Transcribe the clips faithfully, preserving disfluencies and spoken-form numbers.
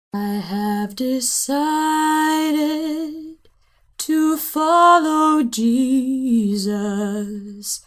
I have decided to follow Jesus.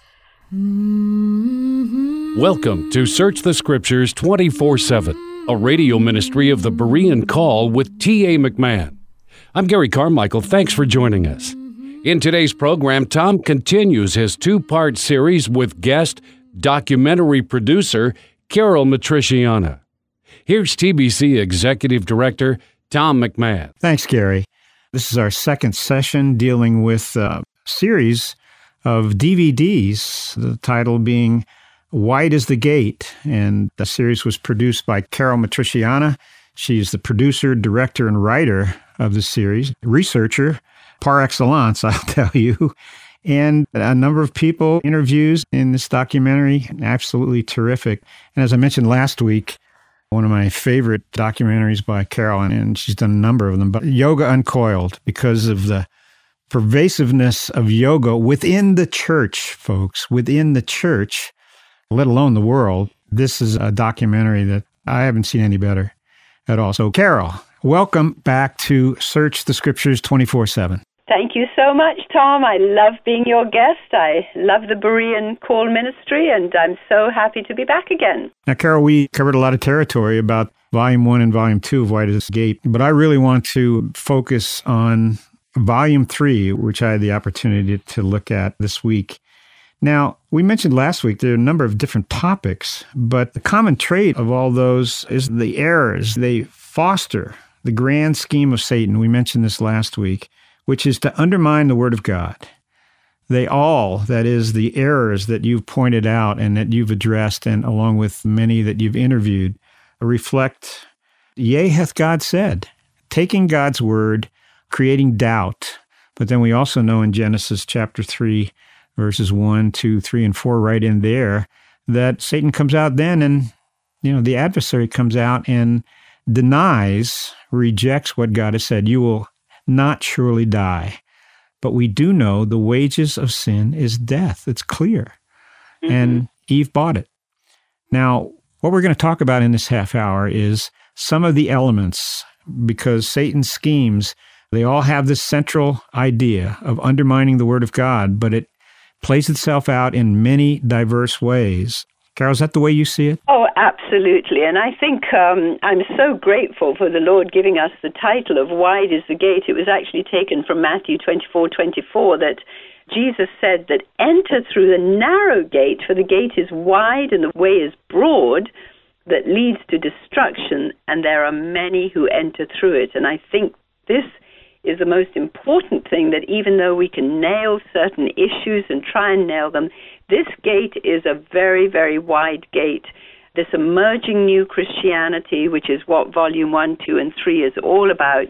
Mm-hmm. Welcome to Search the Scriptures twenty-four seven, a radio ministry of the Berean Call with T A McMahon. I'm Gary Carmichael. Thanks for joining us. In today's program, Tom continues his two-part series with guest documentary producer Carol Matriciana. Here's T B C Executive Director Tom McMahon. Thanks, Gary. This is our second session dealing with a series of D V Ds, the title being Wide is the Gate, and the series was produced by Carol Matriciana. She's the producer, director, and writer of the series, researcher par excellence, I'll tell you, and a number of people, interviews in this documentary, absolutely terrific. And as I mentioned last week, one of my favorite documentaries by Carol, and she's done a number of them, but Yoga Uncoiled, because of the pervasiveness of yoga within the church, folks, within the church, let alone the world. This is a documentary that I haven't seen any better at all. So, Carol, welcome back to Search the Scriptures twenty-four seven. Thank you so much, Tom. I love being your guest. I love the Berean Call Ministry, and I'm so happy to be back again. Now, Carol, we covered a lot of territory about Volume one and Volume two of Wide is the Gate, but I really want to focus on Volume three, which I had the opportunity to look at this week. Now, we mentioned last week there are a number of different topics, but the common trait of all those is the errors. They foster the grand scheme of Satan. We mentioned this last week, which is to undermine the Word of God. They all, that is, the errors that you've pointed out and that you've addressed, and along with many that you've interviewed, reflect, yea, hath God said, taking God's Word, creating doubt. But then we also know in Genesis chapter three, verses one, two, three, and four, right in there, that Satan comes out then and, you know, the adversary comes out and denies, rejects what God has said. You will not surely die. But we do know the wages of sin is death. It's clear. Mm-hmm. And Eve bought it. Now, what we're going to talk about in this half hour is some of the elements, because Satan's schemes, they all have this central idea of undermining the Word of God, but it plays itself out in many diverse ways. Carol, is that the way you see it? Oh, absolutely. And I think um, I'm so grateful for the Lord giving us the title of Wide is the Gate. It was actually taken from Matthew twenty-four twenty-four, that Jesus said that enter through the narrow gate, for the gate is wide and the way is broad that leads to destruction, and there are many who enter through it. And I think this is the most important thing, that even though we can nail certain issues and try and nail them, this gate is a very, very wide gate. This emerging new Christianity, which is what Volume one, two, and three is all about,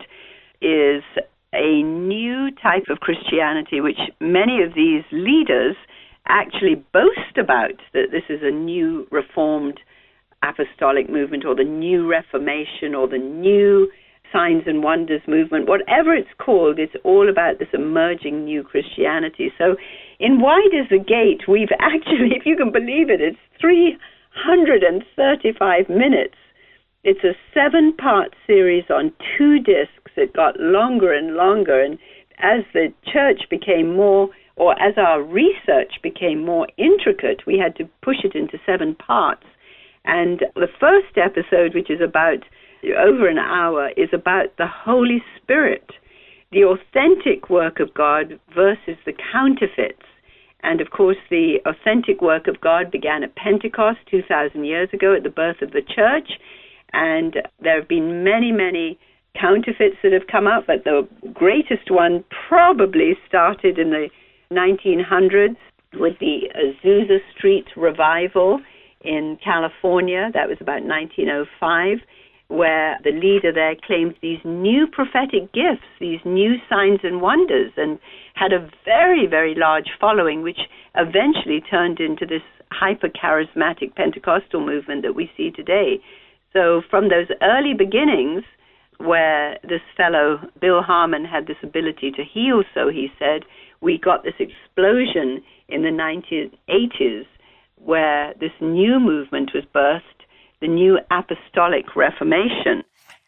is a new type of Christianity, which many of these leaders actually boast about, that this is a new Reformed apostolic movement, or the new Reformation, or the new Signs and Wonders movement, whatever it's called. It's all about this emerging new Christianity. So in Wide is the Gate, we've actually, if you can believe it, it's three hundred thirty-five minutes. It's a seven-part series on two discs. It got longer and longer, and as the church became more, or as our research became more intricate, we had to push it into seven parts. And the first episode, which is about over an hour, is about the Holy Spirit, the authentic work of God versus the counterfeits. And of course, the authentic work of God began at Pentecost two thousand years ago, at the birth of the church. And there have been many, many counterfeits that have come up, but the greatest one probably started in the nineteen hundreds with the Azusa Street revival in California. That was about nineteen oh five. Where the leader there claimed these new prophetic gifts, these new signs and wonders, and had a very, very large following, which eventually turned into this hyper-charismatic Pentecostal movement that we see today. So from those early beginnings, where this fellow, Bill Harmon, had this ability to heal, so he said, we got this explosion in the nineteen eighties, where this new movement was birthed, the new apostolic reformation.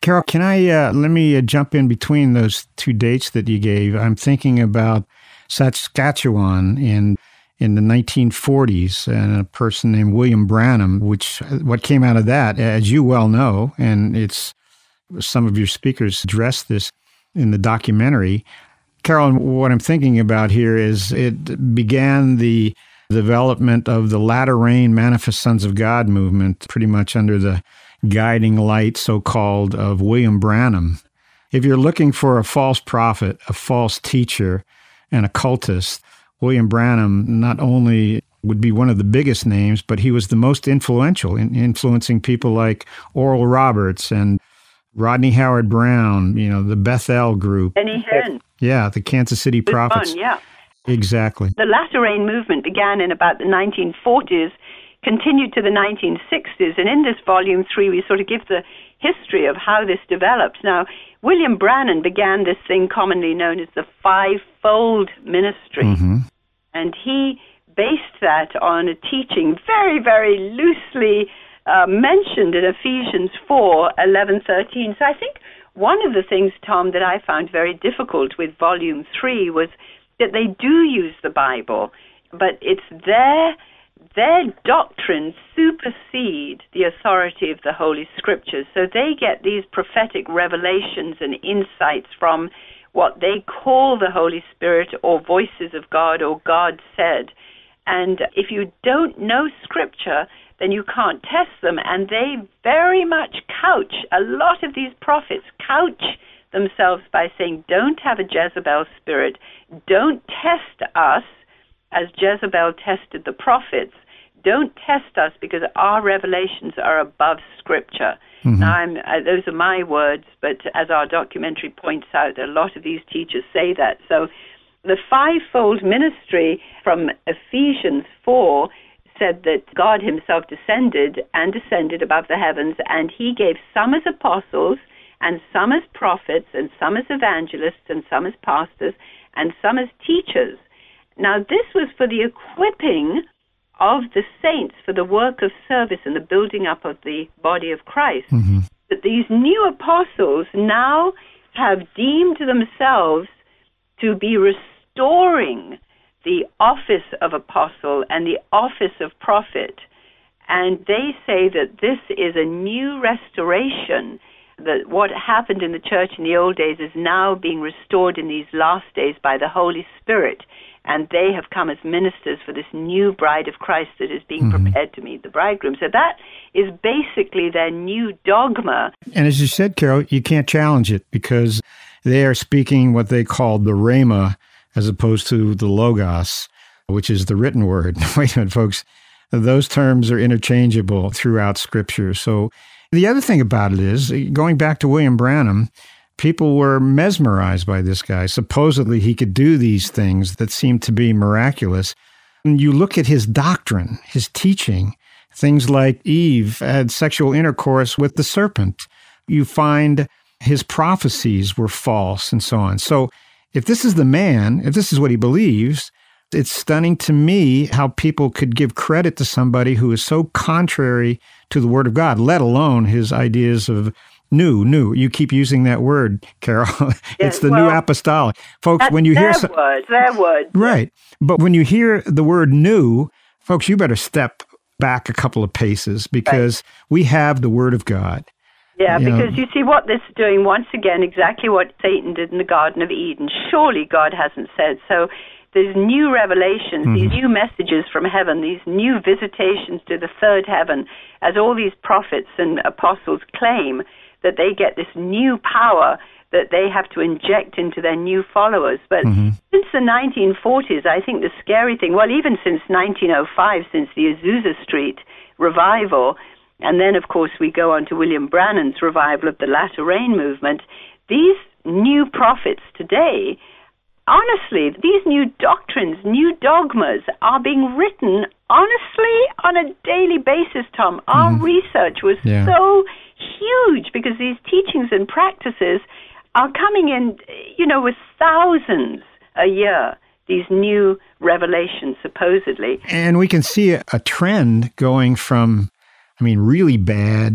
Carol, can I, uh, let me uh, jump in between those two dates that you gave. I'm thinking about Saskatchewan in in the nineteen forties, and a person named William Branham, which what came out of that, as you well know, and it's some of your speakers addressed this in the documentary. Carol, what I'm thinking about here is it began the development of the Latter Rain Manifest Sons of God movement, pretty much under the guiding light, so-called, of William Branham. If you're looking for a false prophet, a false teacher, and a cultist, William Branham not only would be one of the biggest names, but he was the most influential in influencing people like Oral Roberts and Rodney Howard Brown, you know, the Bethel Group. Benny Hinn. Yeah, the Kansas City Good Prophets. fun, yeah. Exactly. The Latter Rain movement began in about the nineteen forties, continued to the nineteen sixties, and in this volume three, we sort of give the history of how this developed. Now, William Branham began this thing commonly known as the fivefold ministry, Mm-hmm. and he based that on a teaching very, very loosely uh, mentioned in Ephesians four, eleven, thirteen. So I think one of the things, Tom, that I found very difficult with volume three was that they do use the Bible, but it's their their doctrines supersede the authority of the Holy Scriptures. So they get these prophetic revelations and insights from what they call the Holy Spirit or voices of God or God said. And if you don't know Scripture, then you can't test them. And they very much couch, a lot of these prophets couch themselves by saying, don't have a Jezebel spirit, don't test us as Jezebel tested the prophets. Don't test us because our revelations are above Scripture. Mm-hmm. Now, I'm, uh, those are my words, but as our documentary points out, a lot of these teachers say that. So the fivefold ministry from Ephesians four said that God himself descended and ascended above the heavens, and he gave some as apostles, and some as prophets, and some as evangelists, and some as pastors, and some as teachers. Now, this was for the equipping of the saints for the work of service and the building up of the body of Christ. Mm-hmm. That these new apostles now have deemed themselves to be restoring the office of apostle and the office of prophet. And they say that this is a new restoration, that what happened in the church in the old days is now being restored in these last days by the Holy Spirit. And they have come as ministers for this new bride of Christ that is being mm-hmm. prepared to meet the bridegroom. So that is basically their new dogma. And as you said, Carol, you can't challenge it because they are speaking what they call the Rhema as opposed to the Logos, which is the written word. Wait a minute, folks. Those terms are interchangeable throughout Scripture. So the other thing about it is, going back to William Branham, people were mesmerized by this guy. Supposedly, he could do these things that seemed to be miraculous. And you look at his doctrine, his teaching, things like Eve had sexual intercourse with the serpent. You find his prophecies were false and so on. So if this is the man, if this is what he believes, it's stunning to me how people could give credit to somebody who is so contrary to the Word of God, let alone his ideas of New, new. You keep using that word, Carol. Yes, it's the well, new apostolic. Folks, when you their hear... Some, word, their word. Right. But when you hear the word new, folks, you better step back a couple of paces because right. we have the Word of God. Yeah, you because know, you see what this is doing, once again, exactly what Satan did in the Garden of Eden. Surely God hasn't said. So there's new revelations, mm-hmm. these new messages from heaven, these new visitations to the third heaven, as all these prophets and apostles claim that they get this new power that they have to inject into their new followers. But mm-hmm. since the nineteen forties, I think the scary thing, well, even since nineteen oh five, since the Azusa Street revival, and then, of course, we go on to William Branham's revival of the Latter Rain movement, these new prophets today, honestly, these new doctrines, new dogmas are being written, honestly, on a daily basis, Tom. Our mm-hmm. research was yeah. so huge because these teachings and practices are coming in, you know, with thousands a year, these new revelations, supposedly. And we can see a, a trend going from, I mean, really bad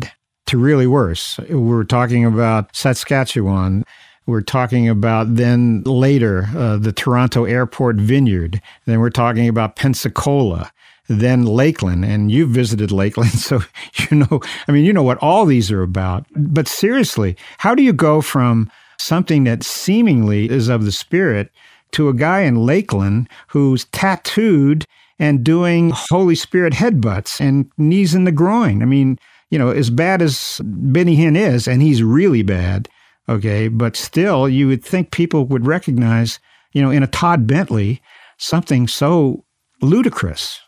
to really worse. We're talking about Saskatchewan. We're talking about then later uh, the Toronto Airport Vineyard. Then we're talking about Pensacola, then Lakeland. And you've visited Lakeland, so you know, I mean, you know what all these are about. But seriously, how do you go from something that seemingly is of the Spirit to a guy in Lakeland who's tattooed and doing Holy Spirit headbutts and knees in the groin? I mean, you know, as bad as Benny Hinn is, and he's really bad, okay, but still, you would think people would recognize, you know, in a Todd Bentley, something so ludicrous.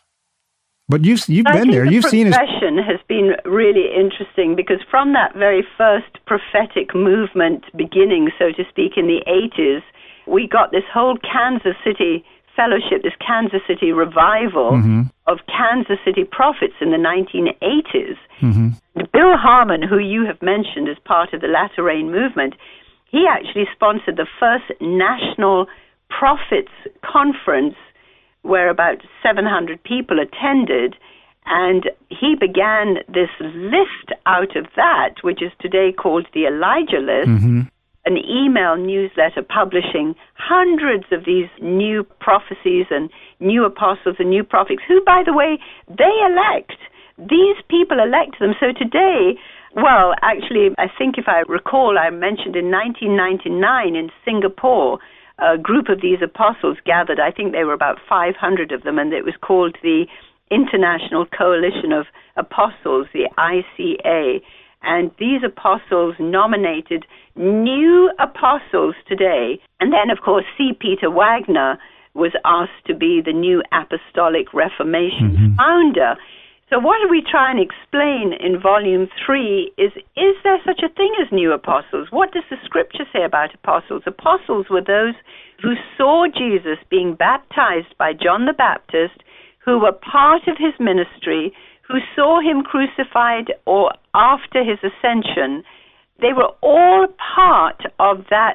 But you've, you've been there. The you've seen his progression has been really interesting because from that very first prophetic movement beginning, so to speak, in the eighties, we got this whole Kansas City fellowship, this Kansas City revival mm-hmm. of Kansas City prophets in the nineteen eighties. Mm-hmm. Bill Harmon, who you have mentioned as part of the Latter Rain movement, he actually sponsored the first national prophets conference where about seven hundred people attended, and he began this list out of that, which is today called the Elijah List, mm-hmm. an email newsletter publishing hundreds of these new prophecies and new apostles and new prophets, who, by the way, they elect. These people elect them. So today, well, actually, I think if I recall, I mentioned in nineteen ninety-nine in Singapore, a group of these apostles gathered. I think there were about five hundred of them, and it was called the International Coalition of Apostles, the I C A. And these apostles nominated new apostles today. And then, of course, C. Peter Wagner was asked to be the new Apostolic Reformation mm-hmm. founder. So what we try and explain in Volume three is, is there such a thing as new apostles? What does the Scripture say about apostles? Apostles were those who saw Jesus being baptized by John the Baptist, who were part of his ministry, who saw him crucified or after his ascension. They were all part of that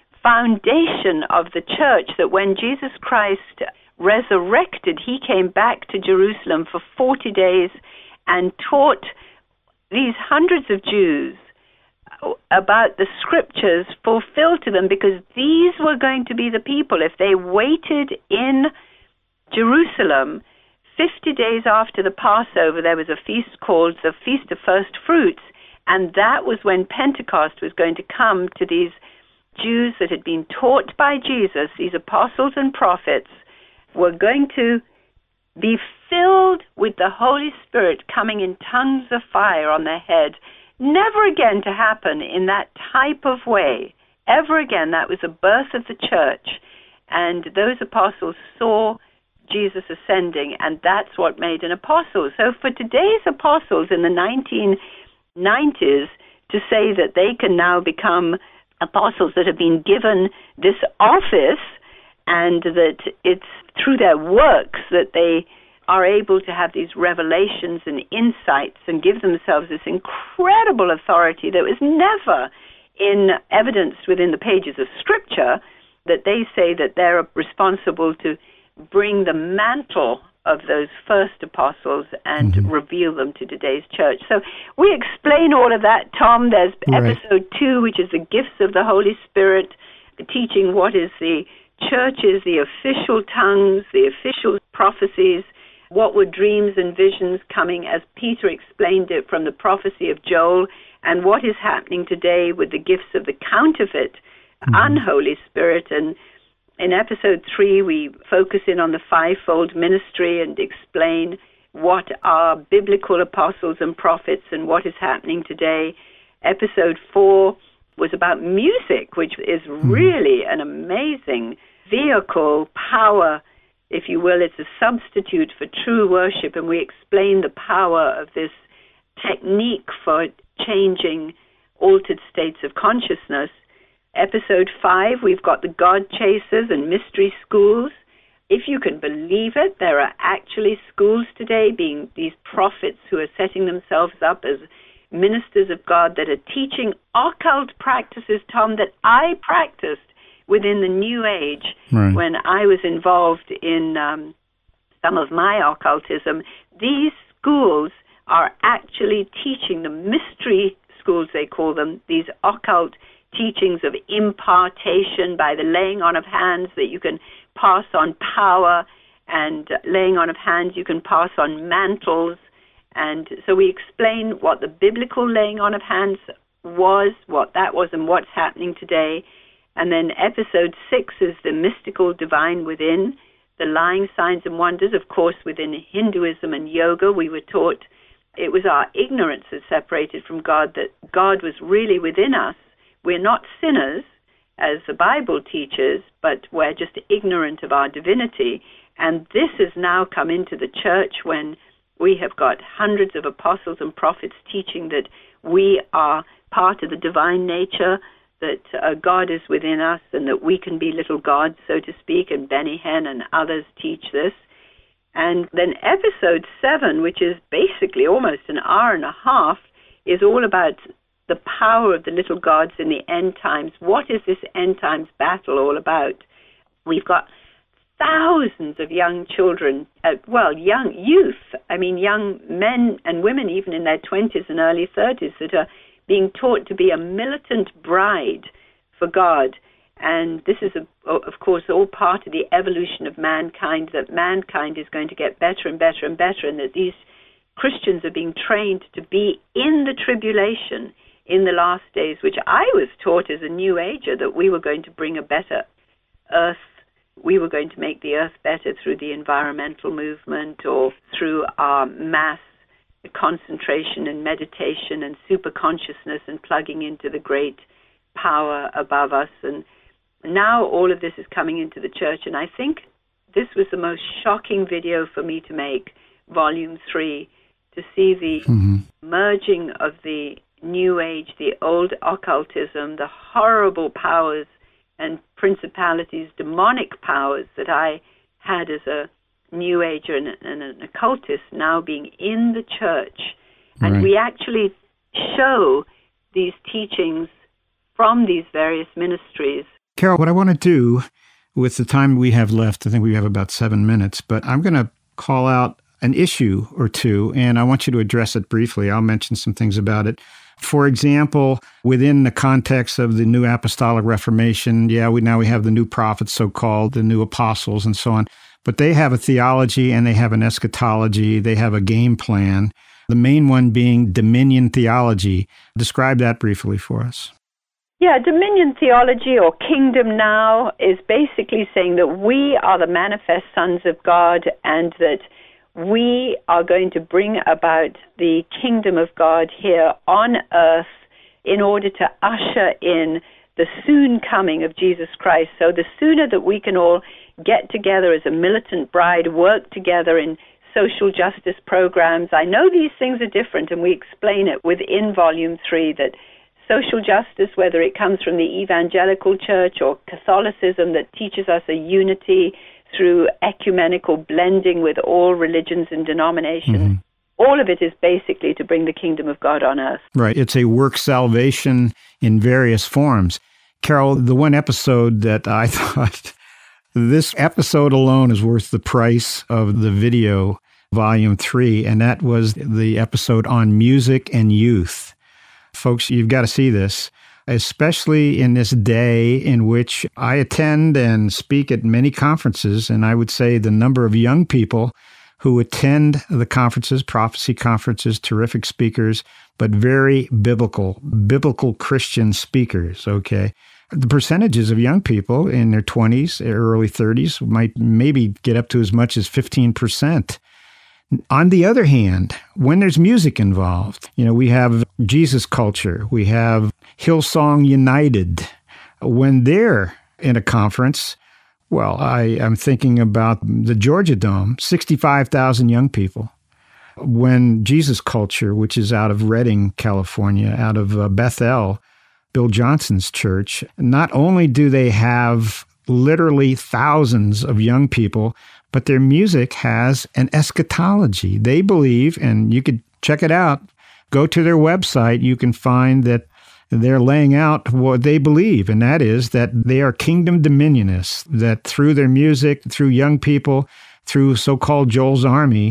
foundation of the church, that when Jesus Christ resurrected, he came back to Jerusalem for forty days and taught these hundreds of Jews about the Scriptures fulfilled to them, because these were going to be the people, if they waited in Jerusalem. Fifty days after the Passover, there was a feast called the Feast of First Fruits, and that was when Pentecost was going to come to these Jews that had been taught by Jesus. These apostles and prophets were going to be filled with the Holy Spirit coming in tongues of fire on their head, never again to happen in that type of way, ever again. That was the birth of the church, and those apostles saw Jesus ascending, and that's what made an apostle. So for today's apostles in the nineteen nineties to say that they can now become apostles that have been given this office, and that it's through their works that they are able to have these revelations and insights and give themselves this incredible authority that was never in evidenced within the pages of Scripture, that they say that they're responsible to bring the mantle of those first apostles and mm-hmm. reveal them to today's church. So we explain all of that, Tom. There's right. episode two, which is the gifts of the Holy Spirit, teaching what is the churches, the official tongues, the official prophecies, what were dreams and visions coming, as Peter explained it, from the prophecy of Joel, and what is happening today with the gifts of the counterfeit, mm-hmm. unholy spirit. And in episode three, we focus in on the fivefold ministry and explain what are biblical apostles and prophets and what is happening today. Episode four was about music, which is really an amazing vehicle, power, if you will. It's a substitute for true worship, and we explain the power of this technique for changing altered states of consciousness. Episode five, we've got the God Chasers and mystery schools. If you can believe it, there are actually schools today, being these prophets who are setting themselves up as ministers of God that are teaching occult practices, Tom, that I practiced within the New Age right. when I was involved in um, some of my occultism. These schools are actually teaching the mystery schools, they call them, these occult teachings of impartation by the laying on of hands, that you can pass on power, and laying on of hands you can pass on mantles. And so we explain what the biblical laying on of hands was, what that was, and what's happening today. And then episode six is the mystical divine within, the lying signs and wonders. Of course, within Hinduism and yoga, we were taught it was our ignorance that separated from God, that God was really within us. We're not sinners, as the Bible teaches, but we're just ignorant of our divinity. And this has now come into the church when we have got hundreds of apostles and prophets teaching that we are part of the divine nature, that uh, God is within us, and that we can be little gods, so to speak, and Benny Hinn and others teach this. And then episode seven, which is basically almost an hour and a half, is all about the power of the little gods in the end times. What is this end times battle all about? We've got thousands of young children, uh, well, young youth, I mean young men and women even in their twenties and early thirties that are being taught to be a militant bride for God. And this is, a, of course, all part of the evolution of mankind, that mankind is going to get better and better and better, and that these Christians are being trained to be in the tribulation in the last days, which I was taught as a New Ager, that we were going to bring a better earth. We were going to make the earth better through the environmental movement, or through our mass concentration and meditation and super consciousness and plugging into the great power above us. And now all of this is coming into the church, and I think this was the most shocking video for me to make, volume three, to see the mm-hmm. merging of the New Age, the old occultism, the horrible powers and principalities, demonic powers that I had as a New Ager and, and an occultist, now being in the church. And right. we actually show these teachings from these various ministries. Carol, what I want to do with the time we have left, I think we have about seven minutes, but I'm going to call out an issue or two, and I want you to address it briefly. I'll mention some things about it. For example, within the context of the New Apostolic Reformation, yeah, we now we have the new prophets, so-called, the new apostles, and so on. But they have a theology and they have an eschatology. They have a game plan. The main one being dominion theology. Describe that briefly for us. Yeah, dominion theology, or kingdom now, is basically saying that we are the manifest sons of God, and that we are going to bring about the kingdom of God here on earth in order to usher in the soon coming of Jesus Christ. So the sooner that we can all get together as a militant bride, work together in social justice programs. I know these things are different, and we explain it within Volume three, that social justice, whether it comes from the evangelical church or Catholicism that teaches us a unity through ecumenical blending with all religions and denominations, mm-hmm. all of it is basically to bring the kingdom of God on earth. Right. It's a work salvation in various forms. Carol, the one episode that I thought, this episode alone is worth the price of the video, Volume three, and that was the episode on music and youth. Folks, you've got to see this, especially in this day in which I attend and speak at many conferences, and I would say the number of young people who attend the conferences, prophecy conferences, terrific speakers, but very biblical, biblical Christian speakers, okay? The percentages of young people in their twenties, early thirties might maybe get up to as much as fifteen percent. On the other hand, when there's music involved, you know, we have Jesus Culture, we have Hillsong United. When they're in a conference, well, I, I'm thinking about the Georgia Dome, sixty-five thousand young people. When Jesus Culture, which is out of Redding, California, out of uh, Bethel, Bill Johnson's church, not only do they have literally thousands of young people, but their music has an eschatology. They believe, and you could check it out, go to their website, you can find that they're laying out what they believe, and that is that they are kingdom dominionists, that through their music, through young people, through so-called Joel's Army,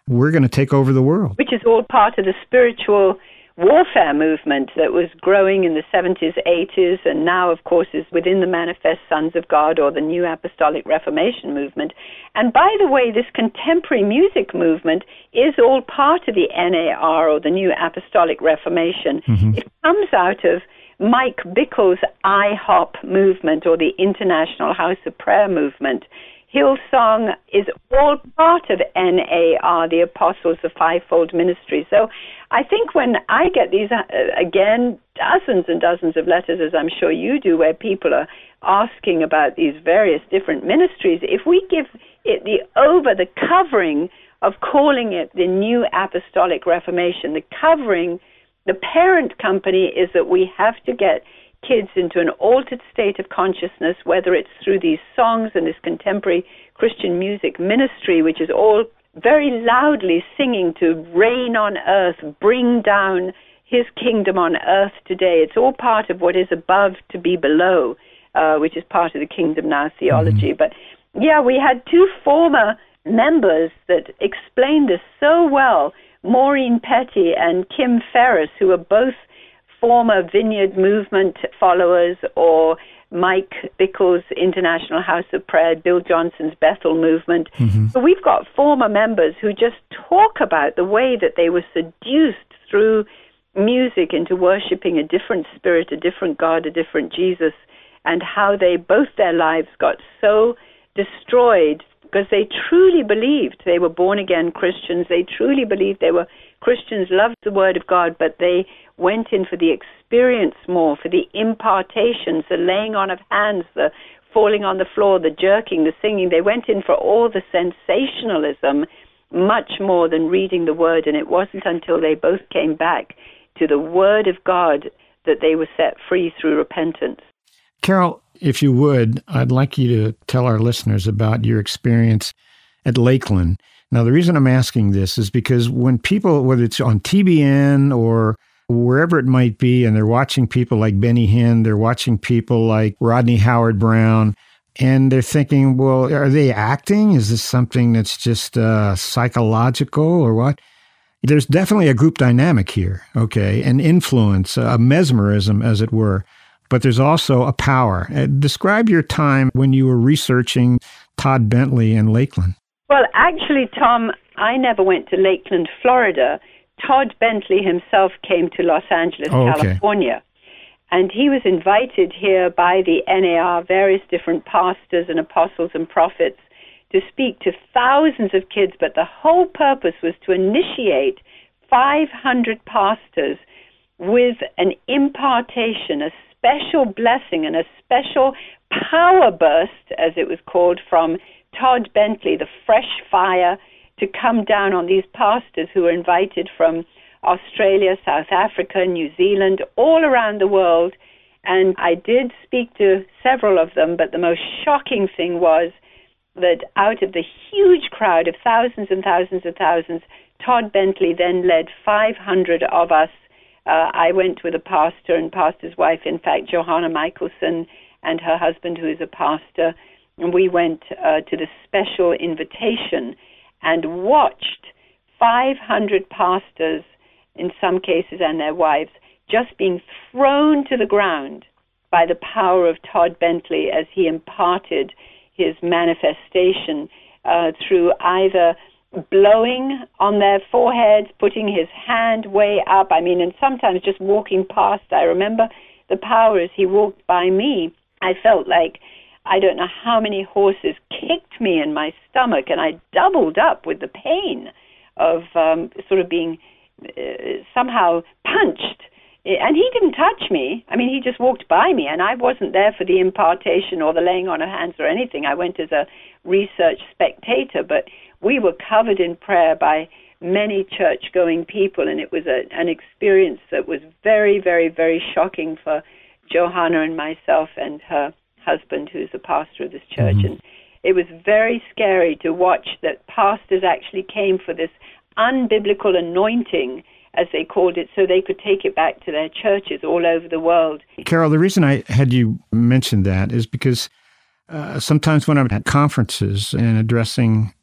we're going to take over the world. Which is all part of the spiritual warfare movement that was growing in the seventies, eighties, and now, of course, is within the Manifest Sons of God or the New Apostolic Reformation movement. And by the way, this contemporary music movement is all part of the N A R or the New Apostolic Reformation. Mm-hmm. It comes out of Mike Bickle's I HOP movement or the International House of Prayer movement. Hillsong is all part of N A R, the Apostles, the Fivefold Ministry. So I think when I get these, uh, again, dozens and dozens of letters, as I'm sure you do, where people are asking about these various different ministries, if we give it the over, the covering of calling it the New Apostolic Reformation, the covering, the parent company is that we have to get kids into an altered state of consciousness, whether it's through these songs and this contemporary Christian music ministry, which is all very loudly singing to reign on earth, bring down his kingdom on earth today. It's all part of what is above to be below, uh, which is part of the Kingdom Now theology. Mm-hmm. But yeah, we had two former members that explained this so well, Maureen Petty and Kim Ferris, who are both former Vineyard Movement followers, or Mike Bickle's International House of Prayer, Bill Johnson's Bethel Movement. Mm-hmm. So we've got former members who just talk about the way that they were seduced through music into worshiping a different spirit, a different God, a different Jesus, and how they, both their lives got so destroyed because they truly believed they were born-again Christians. They truly believed they were Christians, loved the Word of God, but they went in for the experience more, for the impartations, the laying on of hands, the falling on the floor, the jerking, the singing. They went in for all the sensationalism much more than reading the Word, and it wasn't until they both came back to the Word of God that they were set free through repentance. Carol, if you would, I'd like you to tell our listeners about your experience at Lakeland. Now, the reason I'm asking this is because when people, whether it's on T B N or wherever it might be, and they're watching people like Benny Hinn, they're watching people like Rodney Howard-Browne, and they're thinking, well, are they acting? Is this something that's just uh, psychological or what? There's definitely a group dynamic here, okay, an influence, a mesmerism, as it were. But there's also a power. Uh, describe your time when you were researching Todd Bentley and Lakeland. Well, actually, Tom, I never went to Lakeland, Florida. Todd Bentley himself came to Los Angeles, oh, okay. California. And he was invited here by the N A R, various different pastors and apostles and prophets, to speak to thousands of kids. But the whole purpose was to initiate five hundred pastors with an impartation, a special blessing and a special power burst, as it was called, from Todd Bentley, the fresh fire, to come down on these pastors who were invited from Australia, South Africa, New Zealand, all around the world. And I did speak to several of them, but the most shocking thing was that out of the huge crowd of thousands and thousands and thousands, Todd Bentley then led five hundred of us. Uh, I went with a pastor and pastor's wife, in fact, Johanna Michelson, and her husband, who is a pastor, and we went uh, to the special invitation and watched five hundred pastors, in some cases, and their wives, just being thrown to the ground by the power of Todd Bentley as he imparted his manifestation uh, through either blowing on their foreheads, putting his hand way up, I mean, and sometimes just walking past. I remember the power as he walked by me. I felt like I don't know how many horses kicked me in my stomach, and I doubled up with the pain of um, sort of being uh, somehow punched. And he didn't touch me. I mean, he just walked by me, and I wasn't there for the impartation or the laying on of hands or anything. I went as a research spectator, but we were covered in prayer by many church-going people, and it was a, an experience that was very, very, very shocking for Johanna and myself and her husband, who's the pastor of this church. Mm-hmm. And it was very scary to watch that pastors actually came for this unbiblical anointing, as they called it, so they could take it back to their churches all over the world. Carol, the reason I had you mention that is because uh, sometimes when I'm at conferences and addressing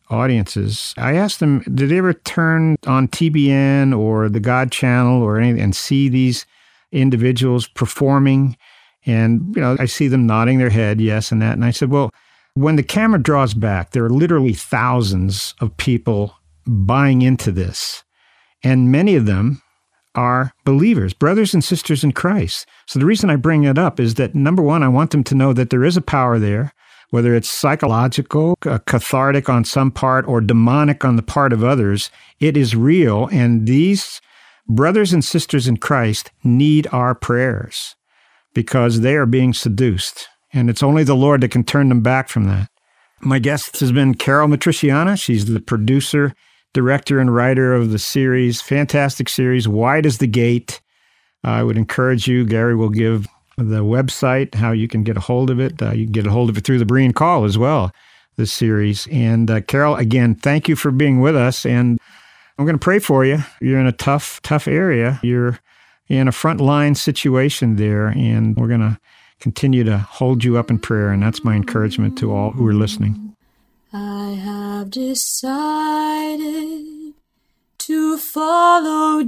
audiences, I asked them, did they ever turn on T B N or the God Channel or anything and see these individuals performing? And, you know, I see them nodding their head, yes, and that. And I said, well, when the camera draws back, there are literally thousands of people buying into this. And many of them are believers, brothers and sisters in Christ. So the reason I bring it up is that, number one, I want them to know that there is a power there, whether it's psychological, uh, cathartic on some part, or demonic on the part of others. It is real, and these brothers and sisters in Christ need our prayers because they are being seduced, and it's only the Lord that can turn them back from that. My guest has been Carol Matriciana. She's the producer, director, and writer of the series, fantastic series, Wide is the Gate. I would encourage you, Gary will give the website, how you can get a hold of it. Uh, you can get a hold of it through the Berean Call as well, this series. And uh, Carol, again, thank you for being with us. And I'm going to pray for you. You're in a tough, tough area. You're in a frontline situation there, and we're going to continue to hold you up in prayer. And that's my encouragement to all who are listening. I have decided to follow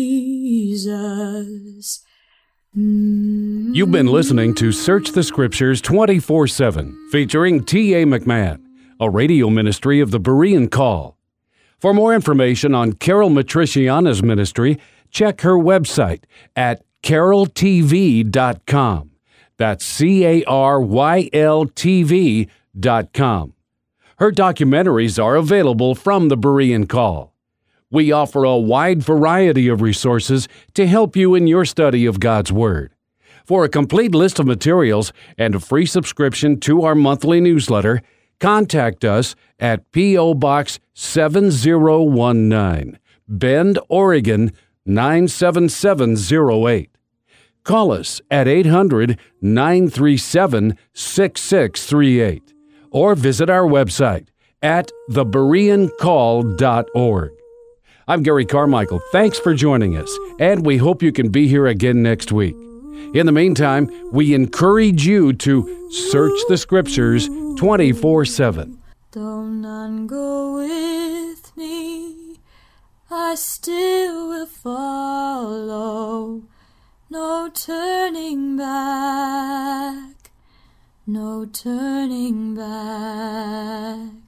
Jesus. You've been listening to Search the Scriptures twenty-four seven, featuring T A McMahon, a radio ministry of the Berean Call. For more information on Carol Matriciana's ministry, check her website at carol t v dot com. That's C A R Y L T V dot com. Her documentaries are available from the Berean Call. We offer a wide variety of resources to help you in your study of God's Word. For a complete list of materials and a free subscription to our monthly newsletter, contact us at P O. Box seven zero one nine, Bend, Oregon nine seven seven zero eight. Call us at eight hundred, nine three seven, six six three eight or visit our website at the berean call dot org. I'm Gary Carmichael. Thanks for joining us, and we hope you can be here again next week. In the meantime, we encourage you to search the Scriptures twenty-four seven. Though none go with me, I still will follow. No turning back, no turning back.